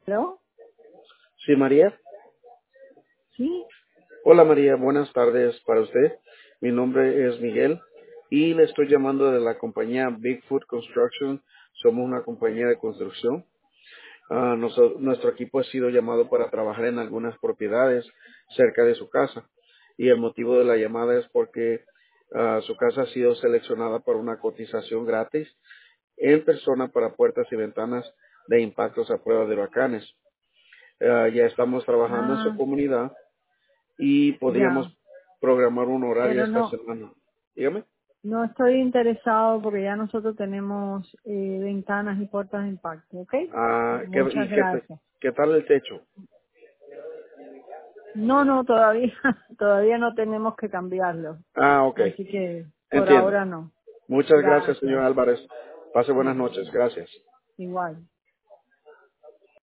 ¿Aló? Sí, María. Sí, Hola, María. Buenas tardes para usted. Mi nombre es Miguel y le estoy llamando de la compañía Bigfoot Construction. Somos una compañía de construcción. Nuestro equipo ha sido llamado para trabajar en algunas propiedades cerca de su casa. Y el motivo de la llamada es porque su casa ha sido seleccionada para una cotización gratis en persona para puertas y ventanas de impactos a prueba de huracanes. Ya estamos trabajando en su ah, comunidad y podríamos ya, programar un horario pero esta no, semana. Dígame. no estoy interesado porque ya nosotros tenemos ventanas y puertas de impacto, ¿ok? Muchas gracias. ¿Qué tal el techo? No, no, todavía, todavía no tenemos que cambiarlo, Ok. así que por Entiendo. ahora no. Muchas gracias, señor Gracias. Álvarez. Pase buenas Bye, noches. bye. Gracias. Igual.